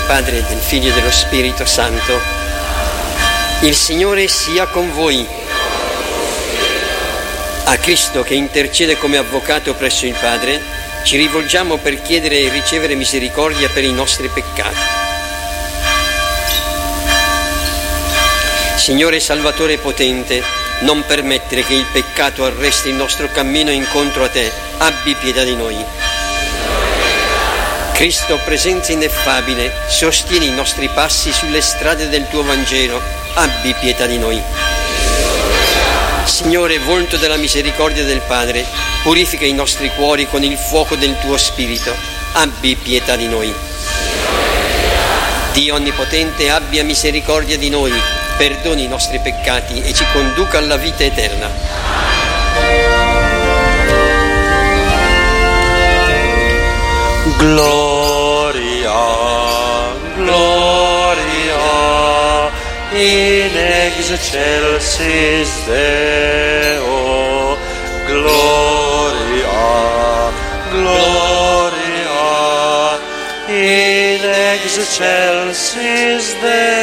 Padre, del Figlio e dello Spirito Santo. Il Signore sia con voi. A Cristo, che intercede come avvocato presso il Padre, ci rivolgiamo per chiedere e ricevere misericordia per i nostri peccati. Signore Salvatore potente, non permettere che il peccato arresti il nostro cammino incontro a Te. Abbi pietà di noi. Cristo, presenza ineffabile, sostieni i nostri passi sulle strade del Tuo Vangelo. Abbi pietà di noi. Signore, volto della misericordia del Padre, purifica i nostri cuori con il fuoco del Tuo Spirito. Abbi pietà di noi. Dio Onnipotente, abbia misericordia di noi, perdoni i nostri peccati e ci conduca alla vita eterna. Gloria, gloria, in excelsis Deo. Gloria, gloria, in excelsis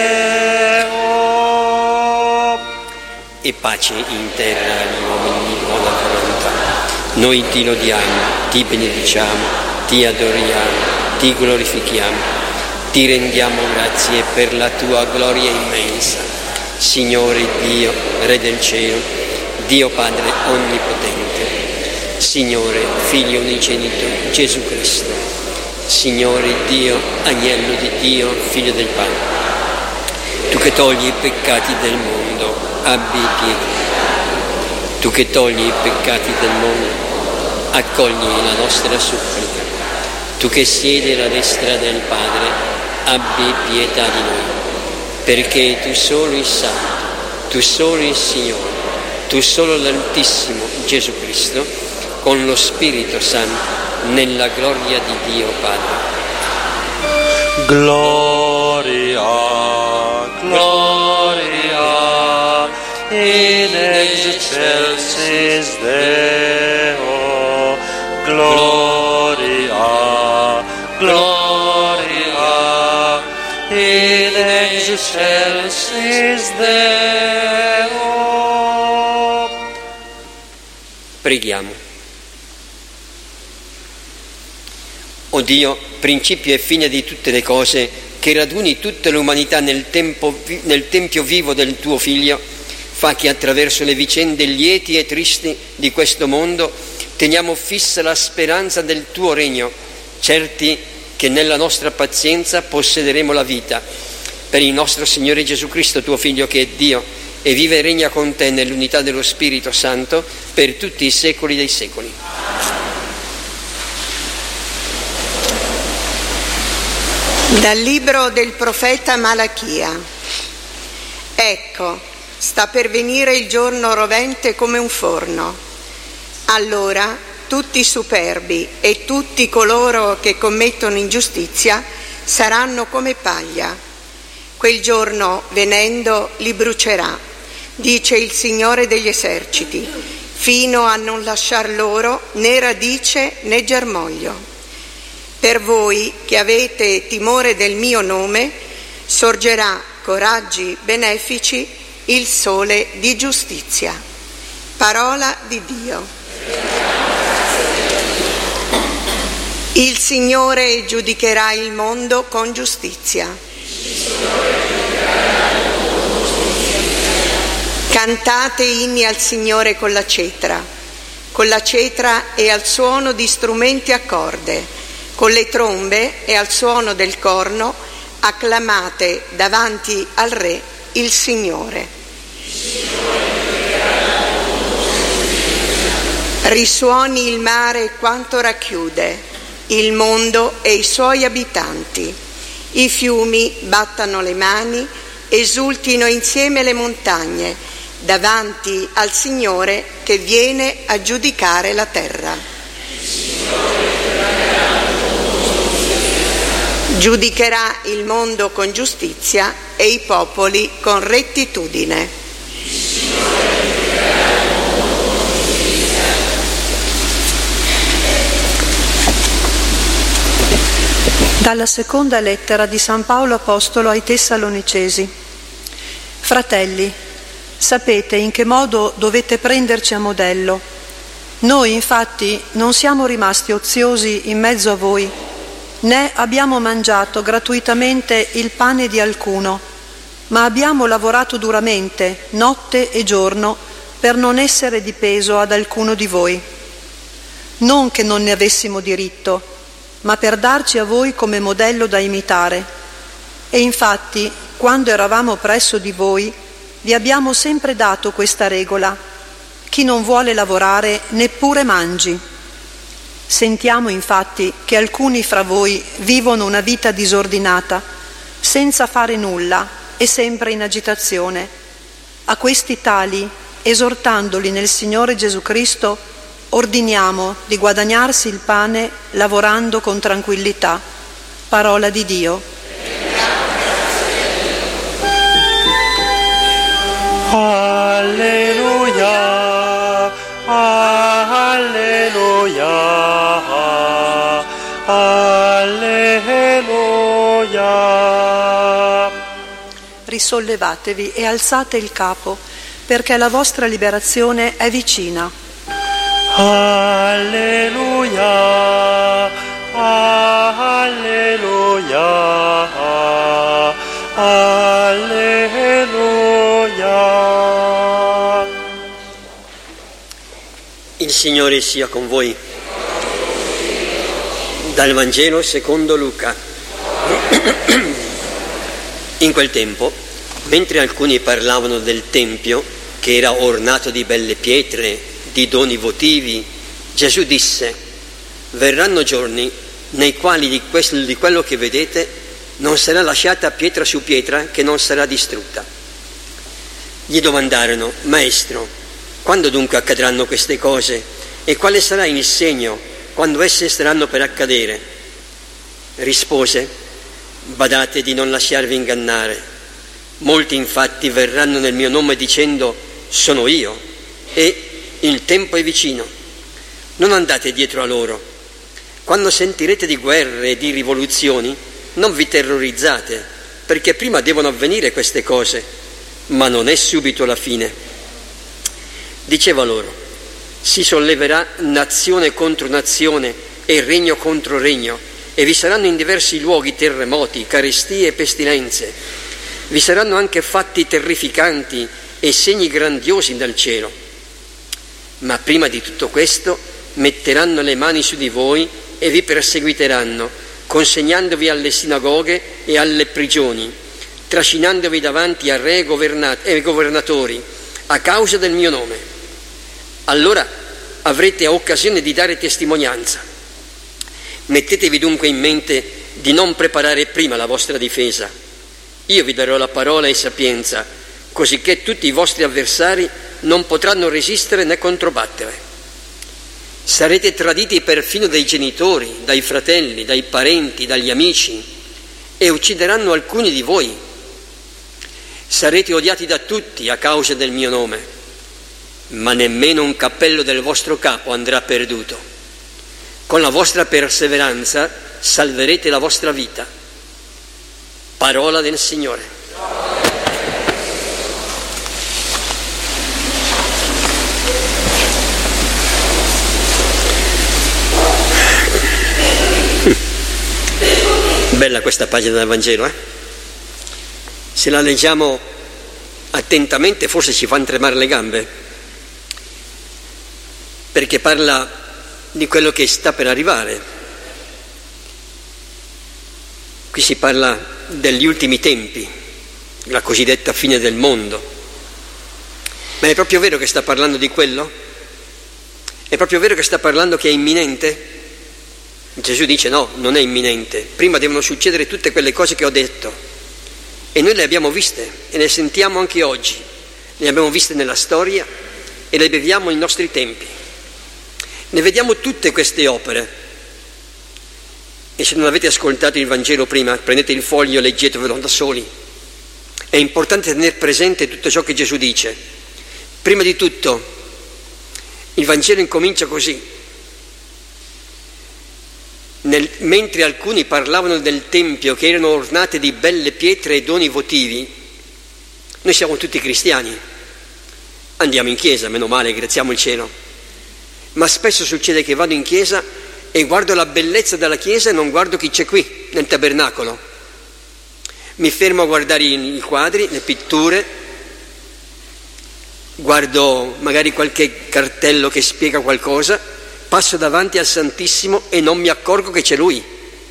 Deo. E pace in terra agli uomini di buona volontà. Noi ti lodiamo, ti benediciamo, ti adoriamo, ti glorifichiamo, ti rendiamo grazie per la tua gloria immensa. Signore Dio, Re del cielo, Dio Padre onnipotente, Signore Figlio unigenito Gesù Cristo, Signore Dio, Agnello di Dio, Figlio del Padre, tu che togli i peccati del mondo, abbi pietà. Tu che togli i peccati del mondo, accogli la nostra supplica. Tu che siedi alla destra del Padre, abbi pietà di noi, perché tu solo il Santo, tu solo il Signore, tu solo l'Altissimo Gesù Cristo, con lo Spirito Santo, nella gloria di Dio Padre. Gloria, gloria, in excelsis Deo. Gloria, gloria, in excelsis Deo. Preghiamo. O Dio, principio e fine di tutte le cose, che raduni tutta l'umanità nel tempio vivo del tuo Figlio, fa che attraverso le vicende lieti e tristi di questo mondo teniamo fissa la speranza del tuo regno, certi che nella nostra pazienza possederemo la vita. Per il nostro Signore Gesù Cristo, tuo Figlio, che è Dio e vive e regna con te nell'unità dello Spirito Santo per tutti i secoli dei secoli. Dal libro del profeta Malachia. Ecco, sta per venire il giorno rovente come un forno. Allora tutti i superbi e tutti coloro che commettono ingiustizia saranno come paglia. Quel giorno, venendo, li brucerà, dice il Signore degli eserciti, fino a non lasciar loro né radice né germoglio. Per voi che avete timore del mio nome, sorgerà coraggi benefici il sole di giustizia. Parola di Dio. Il Signore giudicherà il mondo con giustizia. Cantate inni al Signore con la cetra e al suono di strumenti a corde. Con le trombe e al suono del corno acclamate davanti al Re il Signore. Risuoni il mare quanto racchiude, il mondo e i suoi abitanti. I fiumi battano le mani, esultino insieme le montagne, davanti al Signore che viene a giudicare la terra. Giudicherà il mondo con giustizia e i popoli con rettitudine. Dalla seconda lettera di San Paolo Apostolo ai Tessalonicesi. Fratelli, sapete in che modo dovete prenderci a modello. Noi infatti non siamo rimasti oziosi in mezzo a voi, né abbiamo mangiato gratuitamente il pane di alcuno, ma abbiamo lavorato duramente, notte e giorno, per non essere di peso ad alcuno di voi. Non che non ne avessimo diritto, ma per darci a voi come modello da imitare. E infatti, quando eravamo presso di voi, vi abbiamo sempre dato questa regola: chi non vuole lavorare neppure mangi. Sentiamo infatti che alcuni fra voi vivono una vita disordinata, senza fare nulla e sempre in agitazione. A questi tali, esortandoli nel Signore Gesù Cristo, ordiniamo di guadagnarsi il pane lavorando con tranquillità. Parola di Dio. Alleluia, alleluia, alleluia. Risollevatevi e alzate il capo, perché la vostra liberazione è vicina. Alleluia, alleluia, alleluia. Il Signore sia con voi. Dal Vangelo secondo Luca. In quel tempo, mentre alcuni parlavano del Tempio, che era ornato di belle pietre, di doni votivi, Gesù disse: verranno giorni nei quali di quello che vedete non sarà lasciata pietra su pietra che non sarà distrutta. Gli domandarono: Maestro, quando dunque accadranno queste cose e quale sarà il segno quando esse saranno per accadere? Rispose: badate di non lasciarvi ingannare. Molti infatti verranno nel mio nome dicendo: sono io, e il tempo è vicino. Non andate dietro a loro. Quando sentirete di guerre e di rivoluzioni, non vi terrorizzate, perché prima devono avvenire queste cose, ma non è subito la fine. Diceva loro: si solleverà nazione contro nazione e regno contro regno, e vi saranno in diversi luoghi terremoti, carestie e pestilenze. Vi saranno anche fatti terrificanti e segni grandiosi dal cielo. Ma prima di tutto questo metteranno le mani su di voi e vi perseguiteranno, consegnandovi alle sinagoghe e alle prigioni, trascinandovi davanti a re e governatori a causa del mio nome. Allora avrete occasione di dare testimonianza. Mettetevi dunque in mente di non preparare prima la vostra difesa. Io vi darò la parola e sapienza, cosicché tutti i vostri avversari non potranno resistere né controbattere. Sarete traditi perfino dai genitori, dai fratelli, dai parenti, dagli amici, e uccideranno alcuni di voi. Sarete odiati da tutti a causa del mio nome, ma nemmeno un cappello del vostro capo andrà perduto. Con la vostra perseveranza salverete la vostra vita. Parola del Signore. Bella questa pagina del Vangelo, eh? Se la leggiamo attentamente forse ci fanno tremare le gambe, perché parla di quello che sta per arrivare. Qui si parla degli ultimi tempi, la cosiddetta fine del mondo. Ma è proprio vero che sta parlando di quello? È proprio vero che sta parlando che è imminente? Gesù dice no, non è imminente, prima devono succedere tutte quelle cose che ho detto, e noi le abbiamo viste e le sentiamo anche oggi, le abbiamo viste nella storia e le viviamo nei nostri tempi, ne vediamo tutte queste opere. E se non avete ascoltato il Vangelo prima, prendete il foglio e leggetevelo da soli. È importante tenere presente tutto ciò che Gesù dice. Prima di tutto il Vangelo incomincia così: mentre alcuni parlavano del Tempio che erano ornate di belle pietre e doni votivi, noi siamo tutti cristiani, andiamo in chiesa, meno male, graziamo il cielo, ma spesso succede che vado in chiesa e guardo la bellezza della chiesa e non guardo chi c'è qui nel tabernacolo. Mi fermo a guardare i quadri, le pitture, guardo magari qualche cartello che spiega qualcosa, passo davanti al Santissimo e non mi accorgo che c'è Lui.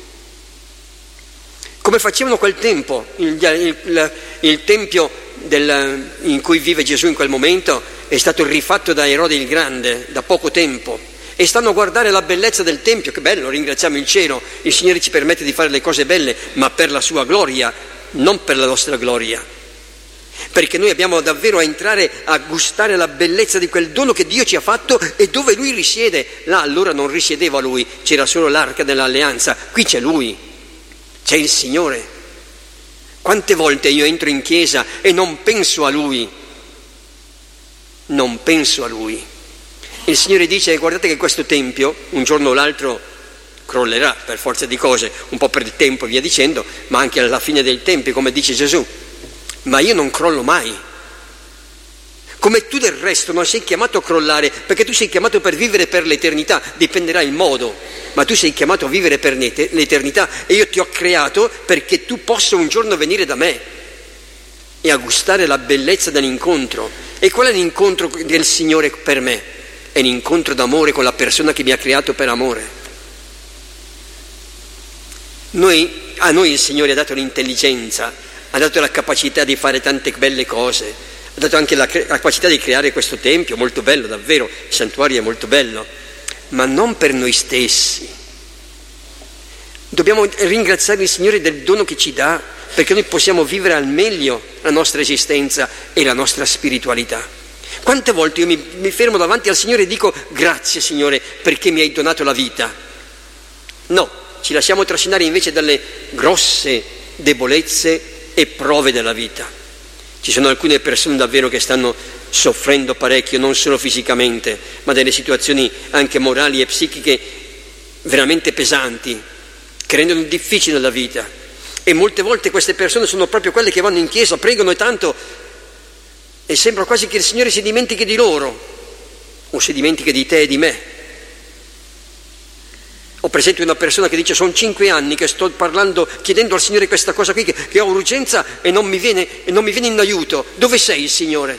Come facevano quel tempo, il Tempio in cui vive Gesù in quel momento è stato rifatto da Erode il Grande da poco tempo, e stanno a guardare la bellezza del Tempio. Che bello, ringraziamo il cielo, il Signore ci permette di fare le cose belle, ma per la sua gloria, non per la nostra gloria, perché noi abbiamo davvero a entrare a gustare la bellezza di quel dono che Dio ci ha fatto e dove Lui risiede. Là allora non risiedeva Lui, c'era solo l'arca dell'alleanza, qui c'è Lui, c'è il Signore. Quante volte io entro in chiesa e non penso a Lui, non penso a Lui. Il Signore dice: guardate che questo Tempio un giorno o l'altro crollerà per forza di cose, un po' per il tempo e via dicendo, ma anche alla fine dei tempi, come dice Gesù. Ma io non crollo mai. Come tu del resto non sei chiamato a crollare, perché tu sei chiamato per vivere per l'eternità, dipenderà il modo, ma tu sei chiamato a vivere per l'eternità e io ti ho creato perché tu possa un giorno venire da me e a gustare la bellezza dell'incontro. E qual è l'incontro del Signore per me? È l'incontro d'amore con la persona che mi ha creato per amore. A noi il Signore ha dato l'intelligenza, ha dato la capacità di fare tante belle cose, ha dato anche la capacità di creare questo Tempio, molto bello davvero, il santuario è molto bello, ma non per noi stessi. Dobbiamo ringraziare il Signore del dono che ci dà, perché noi possiamo vivere al meglio la nostra esistenza e la nostra spiritualità. Quante volte io mi fermo davanti al Signore e dico: grazie Signore perché mi hai donato la vita. No, ci lasciamo trascinare invece dalle grosse debolezze e prove della vita. Ci sono alcune persone davvero che stanno soffrendo parecchio, non solo fisicamente, ma delle situazioni anche morali e psichiche veramente pesanti, che rendono difficile la vita. E molte volte queste persone sono proprio quelle che vanno in chiesa, pregano e tanto, e sembra quasi che il Signore si dimentichi di loro, o si dimentichi di te e di me. Ho presente una persona che dice: sono 5 anni che sto parlando, chiedendo al Signore questa cosa qui, che ho urgenza e non mi viene in aiuto. Dove sei, Signore?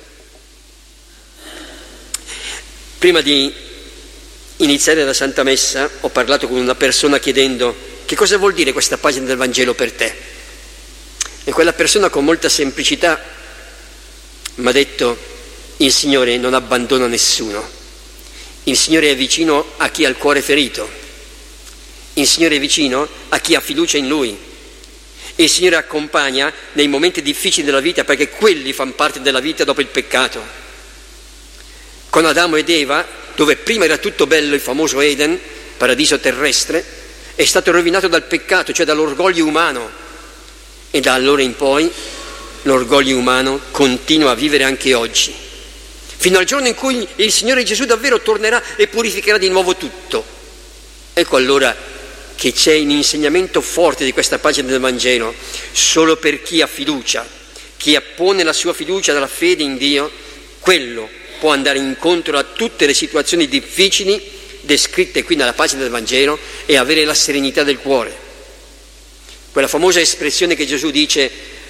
Prima di iniziare la Santa Messa ho parlato con una persona chiedendo: che cosa vuol dire questa pagina del Vangelo per te? E quella persona con molta semplicità mi ha detto: il Signore non abbandona nessuno, il Signore è vicino a chi ha il cuore ferito, il Signore è vicino a chi ha fiducia in Lui, il Signore accompagna nei momenti difficili della vita, perché quelli fanno parte della vita dopo il peccato. Con Adamo ed Eva, dove prima era tutto bello, il famoso Eden, paradiso terrestre, è stato rovinato dal peccato, cioè dall'orgoglio umano, e da allora in poi l'orgoglio umano continua a vivere anche oggi, fino al giorno in cui il Signore Gesù davvero tornerà e purificherà di nuovo tutto. Ecco allora che c'è un insegnamento forte di questa pagina del Vangelo: solo per chi ha fiducia, chi appone la sua fiducia dalla fede in Dio, quello può andare incontro a tutte le situazioni difficili descritte qui nella pagina del Vangelo e avere la serenità del cuore. Quella famosa espressione che Gesù dice: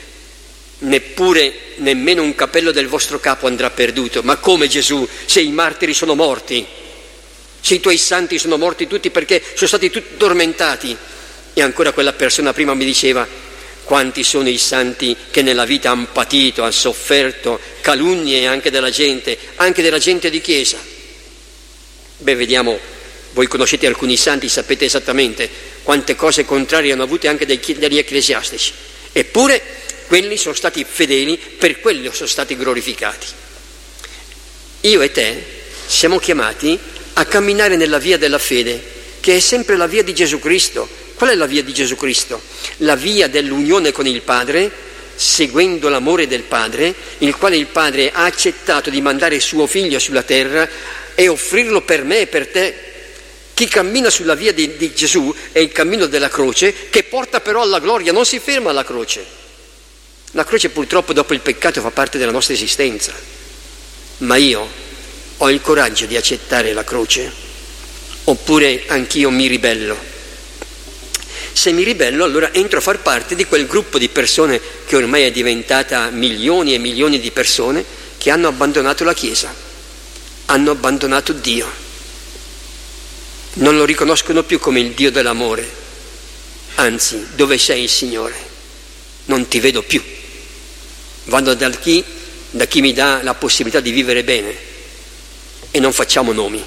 nemmeno un capello del vostro capo andrà perduto. Ma come, Gesù, se i martiri sono morti, se i tuoi santi sono morti tutti perché sono stati tutti tormentati? E ancora quella persona prima mi diceva: quanti sono i santi che nella vita hanno patito, hanno sofferto calunnie anche della gente di chiesa. Beh, vediamo, voi conoscete alcuni santi, sapete esattamente quante cose contrarie hanno avute anche dagli ecclesiastici, eppure quelli sono stati fedeli, per quelli sono stati glorificati. Io e te siamo chiamati a camminare nella via della fede, che è sempre la via di Gesù Cristo. Qual è la via di Gesù Cristo? La via dell'unione con il Padre, seguendo l'amore del Padre, il quale il Padre ha accettato di mandare suo Figlio sulla terra e offrirlo per me e per te, Chi cammina sulla via di Gesù è il cammino della croce, che porta però alla gloria, non si ferma alla croce. La croce purtroppo dopo il peccato fa parte della nostra esistenza, ma io ho il coraggio di accettare la croce, oppure anch'io mi ribello. Se mi ribello, allora entro a far parte di quel gruppo di persone che ormai è diventata milioni e milioni di persone che hanno abbandonato la Chiesa, hanno abbandonato Dio. Non lo riconoscono più come il Dio dell'amore. Anzi, dove sei, Signore? Non ti vedo più. Vado da chi mi dà la possibilità di vivere bene, e non facciamo nomi.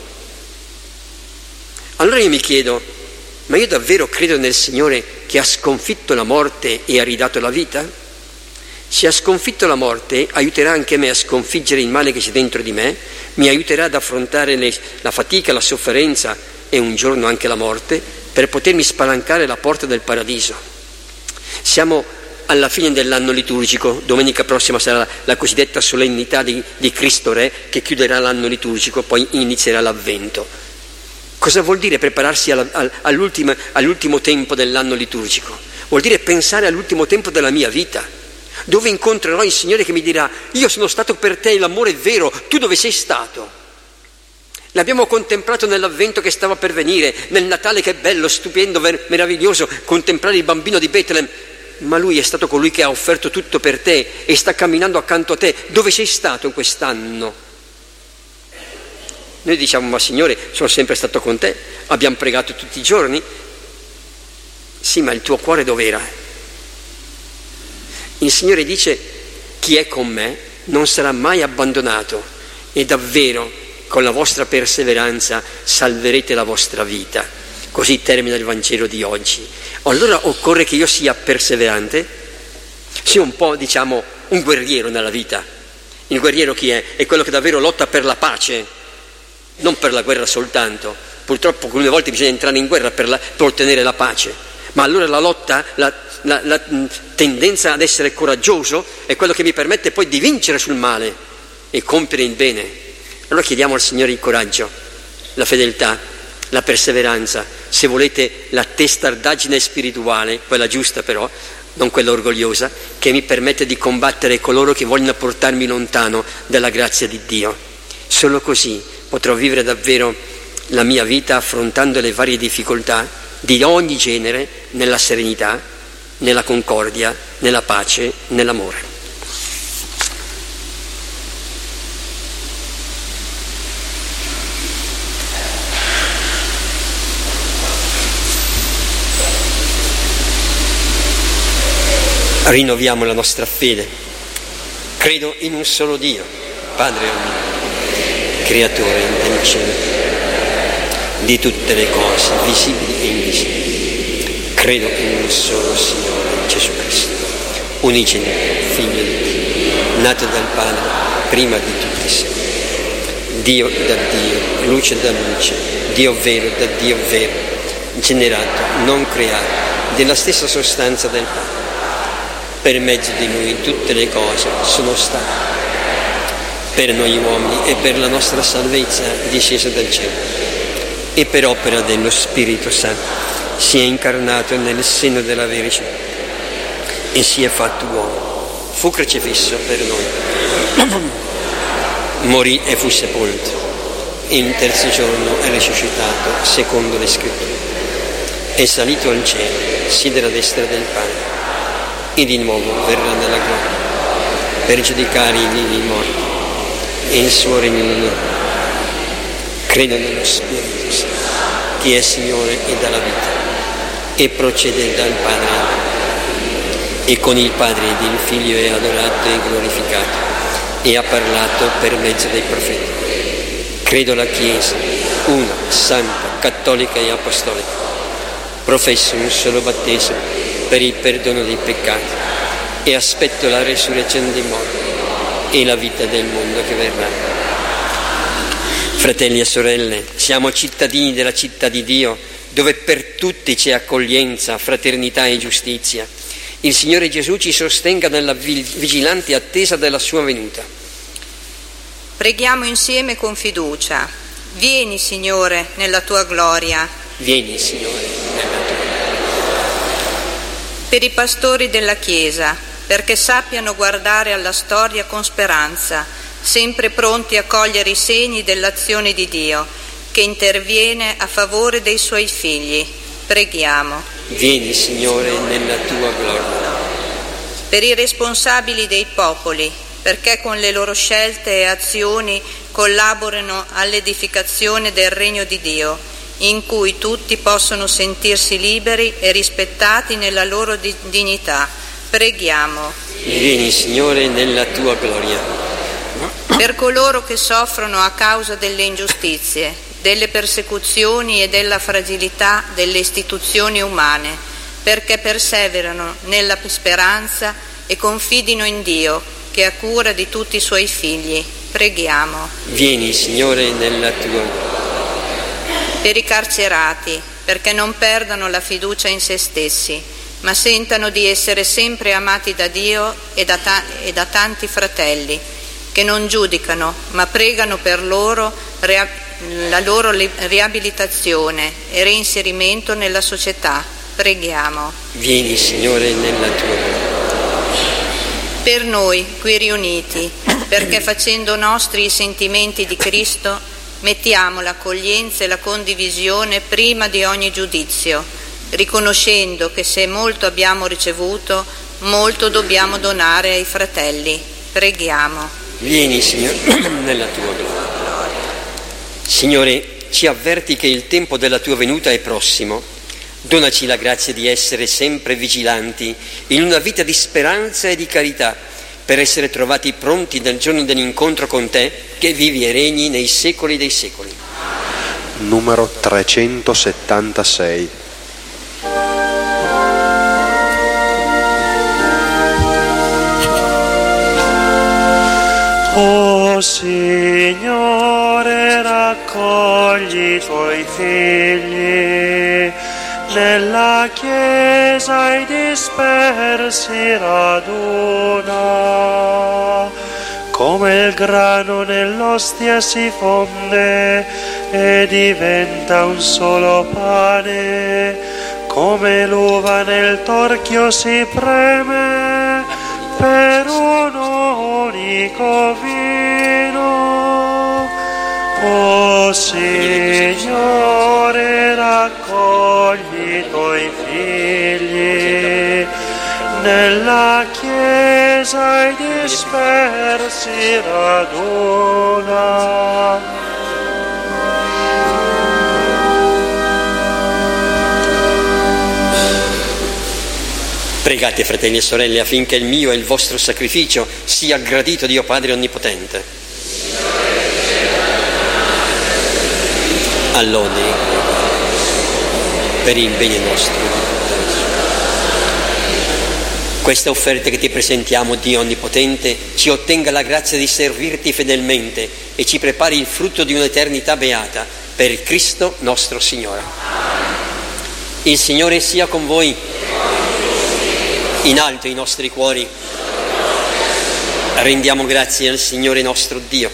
Allora io mi chiedo, ma io davvero credo nel Signore che ha sconfitto la morte e ha ridato la vita? Se ha sconfitto la morte, aiuterà anche me a sconfiggere il male che c'è dentro di me, mi aiuterà ad affrontare la fatica, la sofferenza e un giorno anche la morte, per potermi spalancare la porta del paradiso. Siamo alla fine dell'anno liturgico, domenica prossima sarà la cosiddetta solennità di Cristo Re, che chiuderà l'anno liturgico, poi inizierà l'Avvento. Cosa vuol dire prepararsi all'ultimo tempo dell'anno liturgico? Vuol dire pensare all'ultimo tempo della mia vita, dove incontrerò il Signore che mi dirà: io sono stato per te, l'amore è vero, tu dove sei stato? L'abbiamo contemplato nell'Avvento che stava per venire, nel Natale che è bello, stupendo, meraviglioso, contemplare il bambino di Betlem, ma Lui è stato colui che ha offerto tutto per te e sta camminando accanto a te. Dove sei stato in quest'anno? Noi diciamo: ma Signore, sono sempre stato con te, abbiamo pregato tutti i giorni. Sì, ma il tuo cuore dov'era? Il Signore dice: chi è con me non sarà mai abbandonato, e davvero con la vostra perseveranza salverete la vostra vita. Così termina il Vangelo di oggi. Allora occorre che io sia perseverante, sia un po', diciamo, un guerriero nella vita. Il guerriero chi è? È quello che davvero lotta per la pace, non per la guerra soltanto. Purtroppo alcune volte bisogna entrare in guerra per ottenere la pace, ma allora la lotta, la tendenza ad essere coraggioso è quello che mi permette poi di vincere sul male e compiere il bene. Allora chiediamo al Signore il coraggio, la fedeltà, la perseveranza, se volete la testardaggine spirituale, quella giusta però, non quella orgogliosa, che mi permette di combattere coloro che vogliono portarmi lontano dalla grazia di Dio. Solo così potrò vivere davvero la mia vita affrontando le varie difficoltà di ogni genere nella serenità, nella concordia, nella pace, nell'amore. Rinnoviamo la nostra fede. Credo in un solo Dio, Padre omnipotente, creatore del cielo, di tutte le cose visibili e invisibili. Credo in un solo Signore, Gesù Cristo, unigenito, Figlio di Dio, nato dal Padre prima di tutti i secoli, Dio da Dio, luce da luce, Dio vero da Dio vero, generato, non creato, della stessa sostanza del Padre. Per mezzo di Lui tutte le cose sono state, per noi uomini e per la nostra salvezza disceso dal cielo, e per opera dello Spirito Santo si è incarnato nel seno della Vergine e si è fatto uomo, fu crocifisso per noi, morì e fu sepolto, e il terzo giorno è risuscitato secondo le Scritture, è salito al cielo, siede alla destra del Padre, e di nuovo verrà nella gloria per giudicare i vivi e i morti, e il suo regno non è. Credo nello Spirito Santo, che è Signore e dà la vita, e procede dal Padre, e con il Padre ed il Figlio è adorato e glorificato, e ha parlato per mezzo dei profeti. Credo la Chiesa, una, santa, cattolica e apostolica. Professo un solo battesimo per il perdono dei peccati, e aspetto la resurrezione dei morti e la vita del mondo che verrà. Fratelli e sorelle, siamo cittadini della città di Dio, dove per tutti c'è accoglienza, fraternità e giustizia. Il Signore Gesù ci sostenga nella vigilante attesa della sua venuta. Preghiamo insieme con fiducia. Vieni, Signore, nella tua gloria. Vieni, Signore, nella tua gloria. Per i pastori della Chiesa, perché sappiano guardare alla storia con speranza, sempre pronti a cogliere i segni dell'azione di Dio, che interviene a favore dei suoi figli. Preghiamo. Vieni, Signore, nella tua gloria. Per i responsabili dei popoli, perché con le loro scelte e azioni collaborino all'edificazione del regno di Dio, in cui tutti possono sentirsi liberi e rispettati nella loro dignità. Preghiamo. Vieni, Signore, nella tua gloria. Per coloro che soffrono a causa delle ingiustizie, delle persecuzioni e della fragilità delle istituzioni umane, perché perseverano nella speranza e confidino in Dio, che ha cura di tutti i suoi figli. Preghiamo. Vieni, Signore, nella tua gloria. Per i carcerati, perché non perdano la fiducia in se stessi, ma sentano di essere sempre amati da Dio e da tanti fratelli, che non giudicano, ma pregano per la loro riabilitazione e reinserimento nella società. Preghiamo. Vieni, Signore, nella tua gloria. Per noi qui riuniti, perché facendo nostri i sentimenti di Cristo, mettiamo l'accoglienza e la condivisione prima di ogni giudizio, riconoscendo che se molto abbiamo ricevuto, molto dobbiamo donare ai fratelli. Preghiamo. Vieni, Signore, nella tua gloria. Signore, ci avverti che il tempo della tua venuta è prossimo. Donaci la grazia di essere sempre vigilanti in una vita di speranza e di carità, per essere trovati pronti nel giorno dell'incontro con te, che vivi e regni nei secoli dei secoli. Numero 376. O Signore, raccogli i tuoi figli, nella Chiesa i dispersi raduna, come il grano nell'ostia si fonde e diventa un solo pane, come l'uva nel torchio si preme per un unico vino. O Signore, raccogli i tuoi figli, nella Chiesa i dispersi raduna. Pregate, fratelli e sorelle, affinché il mio e il vostro sacrificio sia gradito a Dio Padre Onnipotente. All'ode per il bene nostro. Questa offerta che ti presentiamo, Dio Onnipotente, ci ottenga la grazia di servirti fedelmente e ci prepari il frutto di un'eternità beata, per Cristo nostro Signore. Il Signore sia con voi. In alto i nostri cuori. Rendiamo grazie al Signore nostro Dio.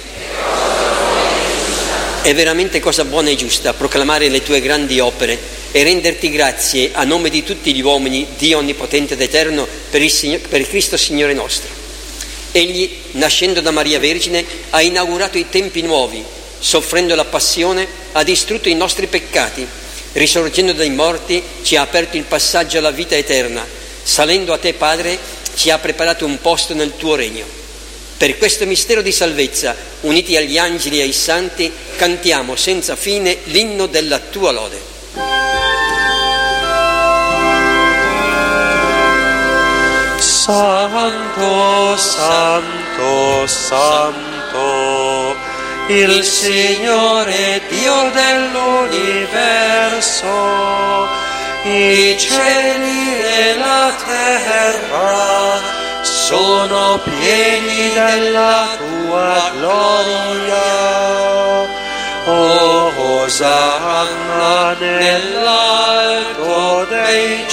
È veramente cosa buona e giusta proclamare le tue grandi opere e renderti grazie a nome di tutti gli uomini, Dio Onnipotente ed Eterno, per Cristo Signore nostro. Egli, nascendo da Maria Vergine, ha inaugurato i tempi nuovi, soffrendo la passione, ha distrutto i nostri peccati, risorgendo dai morti ci ha aperto il passaggio alla vita eterna. Salendo a te, Padre, ci ha preparato un posto nel tuo regno. Per questo mistero di salvezza, uniti agli angeli e ai santi, cantiamo senza fine l'inno della tua lode. Santo, santo, santo, il Signore Dio dell'universo. I cieli e la terra sono pieni della tua gloria. Osanna nell'alto dei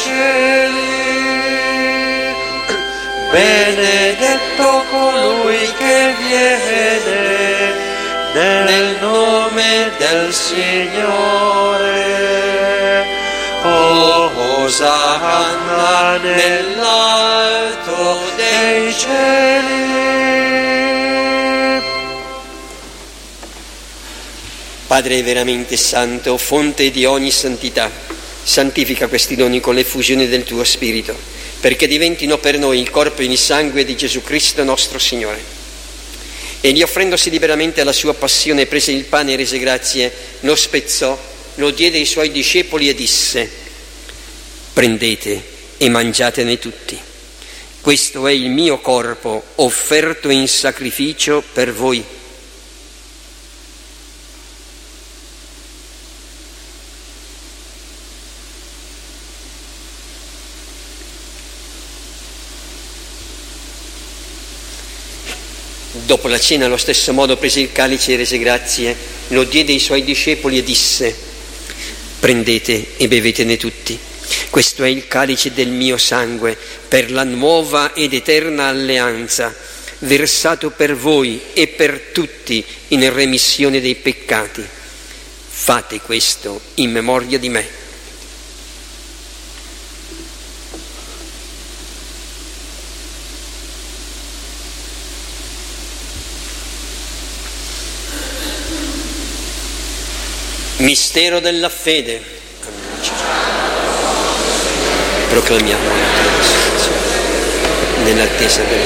cieli. Benedetto colui che viene nel nome del del Signore. Osanna nell'alto dei cieli. Padre veramente santo, fonte di ogni santità, santifica questi doni con l'effusione del tuo Spirito, perché diventino per noi il corpo e il sangue di Gesù Cristo nostro Signore. Egli, offrendosi liberamente alla sua passione, prese il pane e rese grazie, lo spezzò, lo diede ai suoi discepoli e disse: prendete e mangiatene tutti. Questo è il mio corpo offerto in sacrificio per voi. Dopo la cena, allo stesso modo, prese il calice e rese grazie, lo diede ai suoi discepoli e disse: prendete e bevetene tutti. Questo è il calice del mio sangue, per la nuova ed eterna alleanza, versato per voi e per tutti in remissione dei peccati. Fate questo in memoria di me. Mistero della fede. Proclamiamo la tua risurrezione nell'attesa del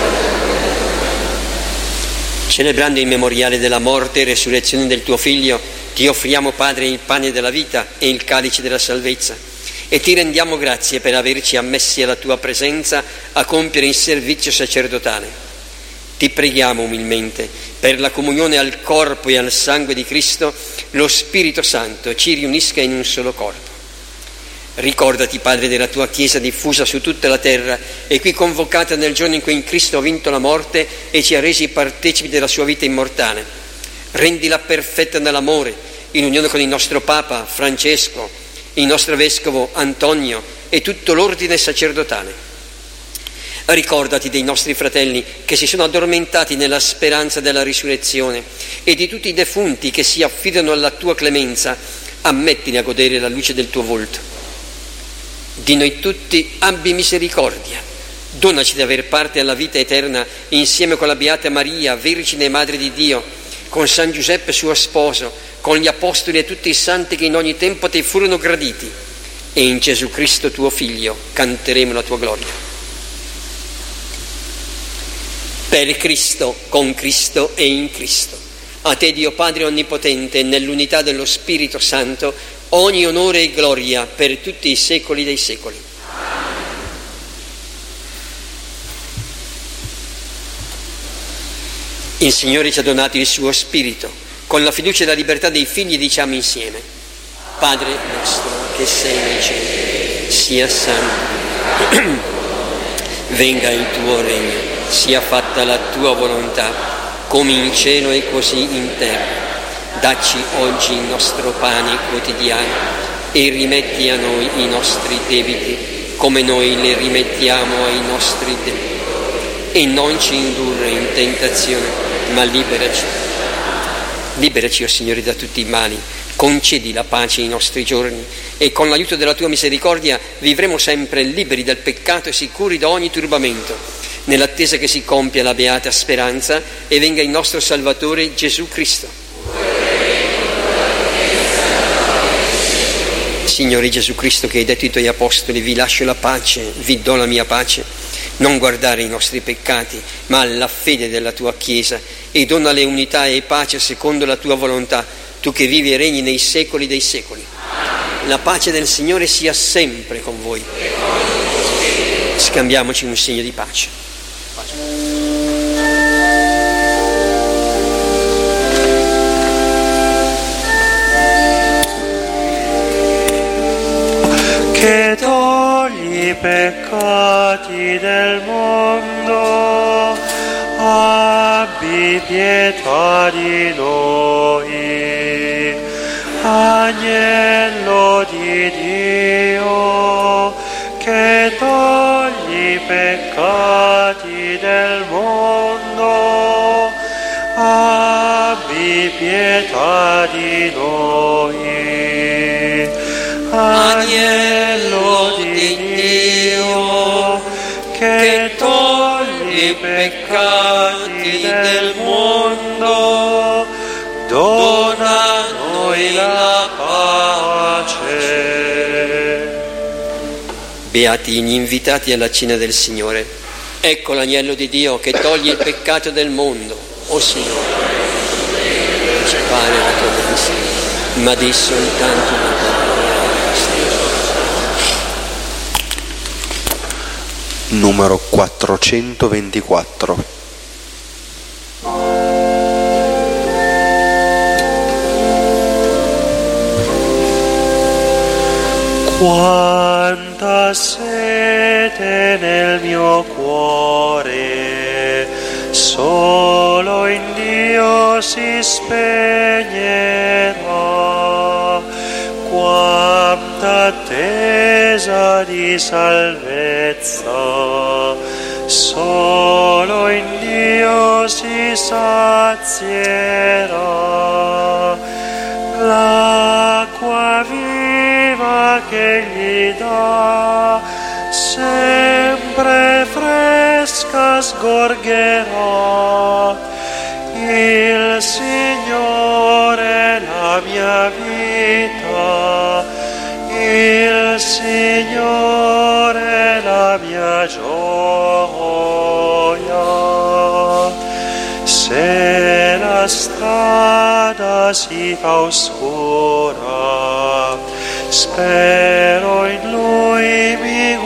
Celebrando il memoriale della morte e resurrezione del tuo Figlio, ti offriamo, Padre, il pane della vita e il calice della salvezza, e ti rendiamo grazie per averci ammessi alla tua presenza a compiere il servizio sacerdotale. Ti preghiamo umilmente, per la comunione al corpo e al sangue di Cristo, lo Spirito Santo ci riunisca in un solo corpo. Ricordati, Padre, della tua Chiesa diffusa su tutta la terra e qui convocata nel giorno in cui in Cristo ha vinto la morte e ci ha resi partecipi della sua vita immortale. Rendila perfetta nell'amore, in unione con il nostro Papa Francesco, il nostro Vescovo Antonio e tutto l'ordine sacerdotale. Ricordati dei nostri fratelli che si sono addormentati nella speranza della risurrezione e di tutti i defunti che si affidano alla tua clemenza. Ammettili a godere la luce del tuo volto. Di noi tutti abbi misericordia. Donaci di aver parte alla vita eterna insieme con la Beata Maria, Vergine e Madre di Dio, con San Giuseppe suo sposo, con gli Apostoli e tutti i santi che in ogni tempo ti furono graditi. E in Gesù Cristo tuo Figlio canteremo la tua gloria. Per Cristo, con Cristo e in Cristo. A te, Dio Padre Onnipotente, nell'unità dello Spirito Santo, ogni onore e gloria per tutti i secoli dei secoli. Il Signore ci ha donato il suo Spirito. Con la fiducia e la libertà dei figli diciamo insieme: Padre nostro che sei nei cieli, sia santo, venga il tuo regno. Sia fatta la tua volontà, come in cielo e così in terra. Dacci oggi il nostro pane quotidiano e rimetti a noi i nostri debiti, come noi li rimettiamo ai nostri debiti. E non ci indurre in tentazione, ma liberaci. Liberaci, o Signore, da tutti i mali. Concedi la pace ai nostri giorni e con l'aiuto della tua misericordia vivremo sempre liberi dal peccato e sicuri da ogni turbamento, nell'attesa che si compia la beata speranza e venga il nostro Salvatore Gesù Cristo. Signore Gesù Cristo, che hai detto ai tuoi apostoli: vi lascio la pace, vi do la mia pace, non guardare i nostri peccati, ma alla fede della tua Chiesa, e donale unità e pace secondo la tua volontà, tu che vivi e regni nei secoli dei secoli. La pace del Signore sia sempre con voi. Scambiamoci un segno di pace. Che togli i peccati del mondo, abbi pietà di noi. Agnello di Dio, che togli i peccati del mondo, abbi pietà di di noi. Agnello di Dio, che togli i peccati del mondo, dona a noi la pace. Beati gli invitati alla cena del Signore. Ecco l'agnello di Dio che toglie il peccato del mondo. O Signore, ci pare la tua promessa, ma di soltanto una parola. Numero 424. Quanta sete nel mio cuore, solo in Dio si spegnerà. Quanta attesa di salvezza, solo in Dio si sazierà. L'acqua viva che gli dà, sempre fresca sgorgerà. Il Signore la mia vita, il Signore la mia gioia. Se la strada si fa oscura, spero in Lui mi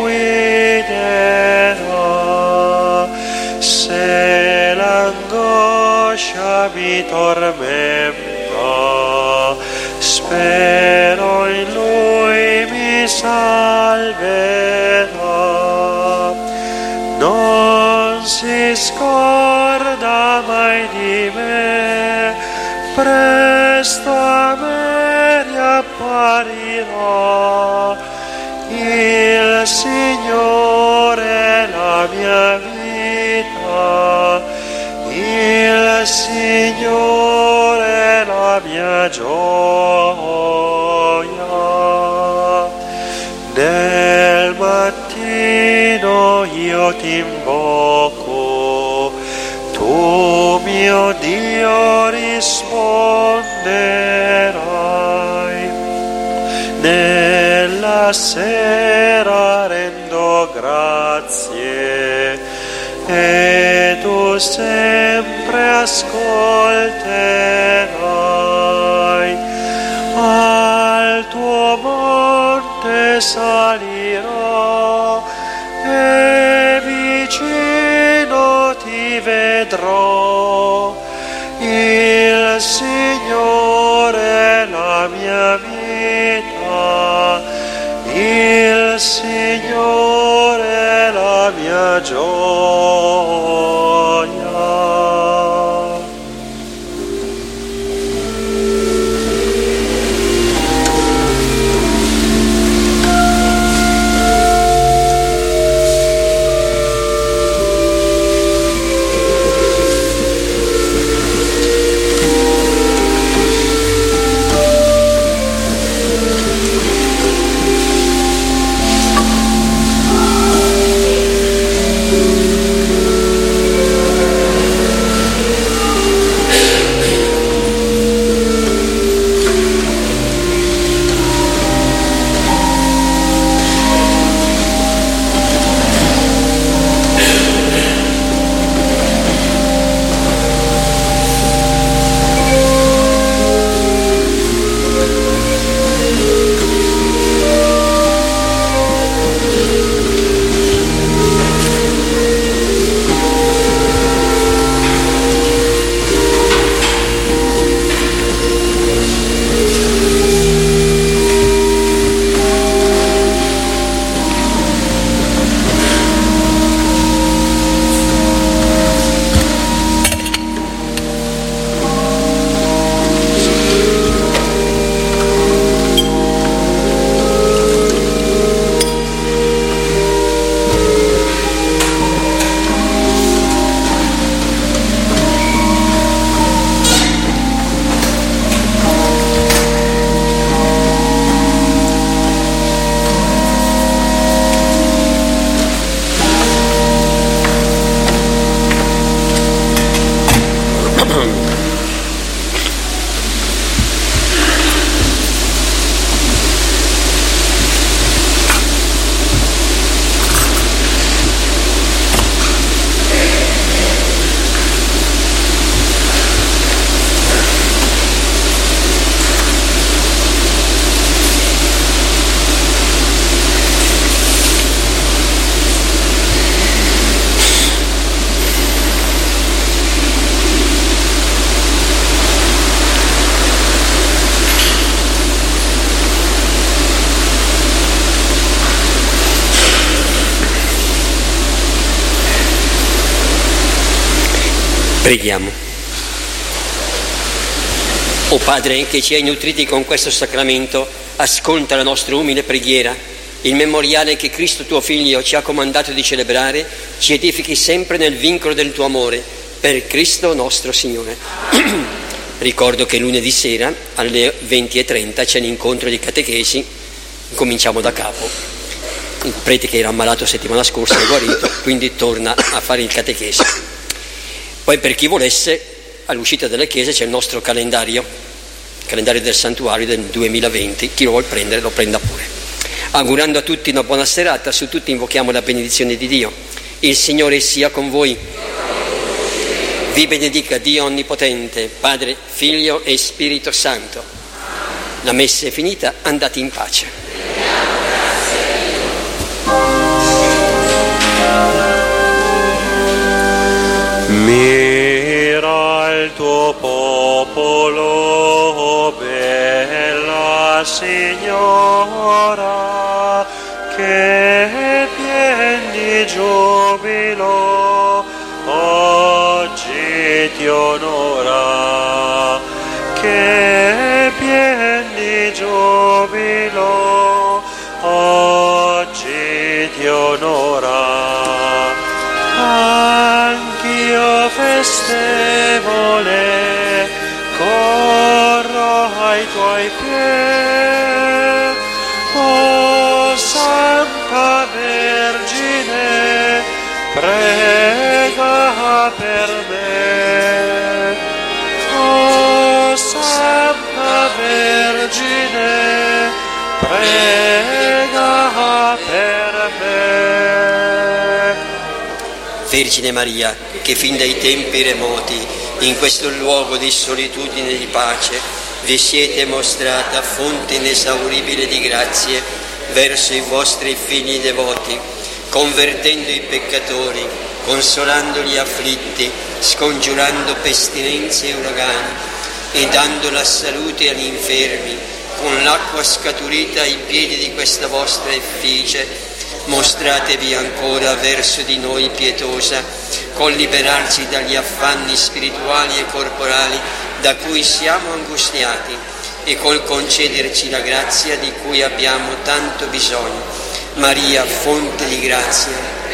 guiderà. Se l'angoscia mi tormenta, spero in Lui mi salverà. Non si scorda mai di me, presto a me riapparirà. Il Signore la mia vita, il Signore la mia gioia. Nel mattino io ti invoco, tu mio Dio risponderai. Nella sera rendo grazie e tu sempre ascolterai. Al tuo monte salirò e vicino ti vedrò. Il Signore la mia vita, il Signore la mia gioia. Preghiamo. O Padre, che ci hai nutriti con questo sacramento, ascolta la nostra umile preghiera. Il memoriale che Cristo tuo Figlio ci ha comandato di celebrare ci edifichi sempre nel vincolo del tuo amore, per Cristo nostro Signore. Ricordo che lunedì sera alle 20:30 c'è l'incontro di catechesi, cominciamo da capo. Il prete che era ammalato settimana scorsa è guarito, quindi torna a fare il catechesi. Poi per chi volesse, all'uscita delle chiese c'è il nostro calendario del santuario del 2020, chi lo vuol prendere lo prenda pure. Augurando a tutti una buona serata, su tutti invochiamo la benedizione di Dio. Il Signore sia con voi. Vi benedica Dio Onnipotente, Padre, Figlio e Spirito Santo. La messa è finita, andate in pace. Mira il tuo popolo, bella Signora, che è pien di giubilo, oggi ti onora, che è pien di giubilo, oggi ti onora. Anch'io festevole corro ai tuoi piedi, o Santa Vergine, prega per me. O Santa Vergine, prega per me. Vergine Maria, che fin dai tempi remoti, in questo luogo di solitudine e di pace, vi siete mostrata fonte inesauribile di grazie verso i vostri figli devoti, convertendo i peccatori, consolando gli afflitti, scongiurando pestilenze e uragani e dando la salute agli infermi, con l'acqua scaturita ai piedi di questa vostra effigie. Mostratevi ancora verso di noi pietosa, col liberarci dagli affanni spirituali e corporali da cui siamo angustiati e col concederci la grazia di cui abbiamo tanto bisogno. Maria, fonte di grazia.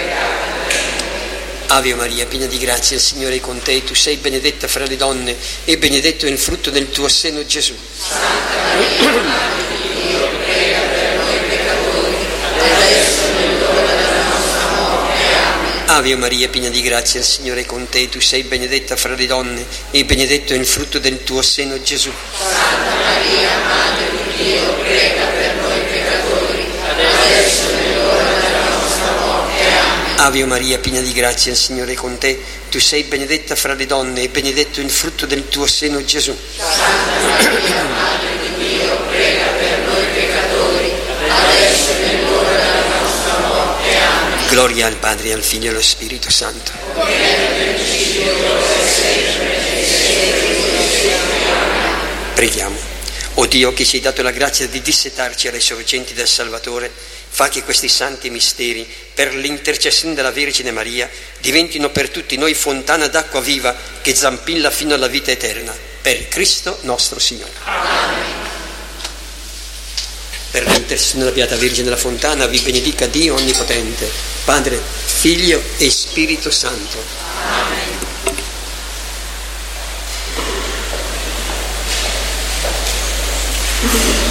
Ave Maria, piena di grazia, il Signore è con te, tu sei benedetta fra le donne e benedetto è il frutto del tuo seno, Gesù. Santa Maria, Madre di Dio, prega per noi peccatori, adesso è l'ora della nostra morte. Amen. Ave Maria, piena di grazia, il Signore è con te, tu sei benedetta fra le donne e benedetto è il frutto del tuo seno, Gesù. Santa Maria, Madre di Dio, prega per noi peccatori, adesso è l'ora della nostra morte. Amen. Ave Maria, piena di grazia, il Signore è con te, tu sei benedetta fra le donne e benedetto il frutto del tuo seno, Gesù. Santa Maria, Madre di Dio, prega per noi peccatori, adesso è l'ora della nostra morte. Amen. Gloria al Padre, al Figlio e allo Spirito Santo. Preghiamo. O Dio, che ci hai dato la grazia di dissetarci alle sorgenti del Salvatore, fa che questi santi misteri, per l'intercessione della Vergine Maria, diventino per tutti noi fontana d'acqua viva che zampilla fino alla vita eterna. Per Cristo nostro Signore. Amen. Per l'intercessione della Beata Vergine della Fontana vi benedica Dio Onnipotente, Padre, Figlio e Spirito Santo. Amen.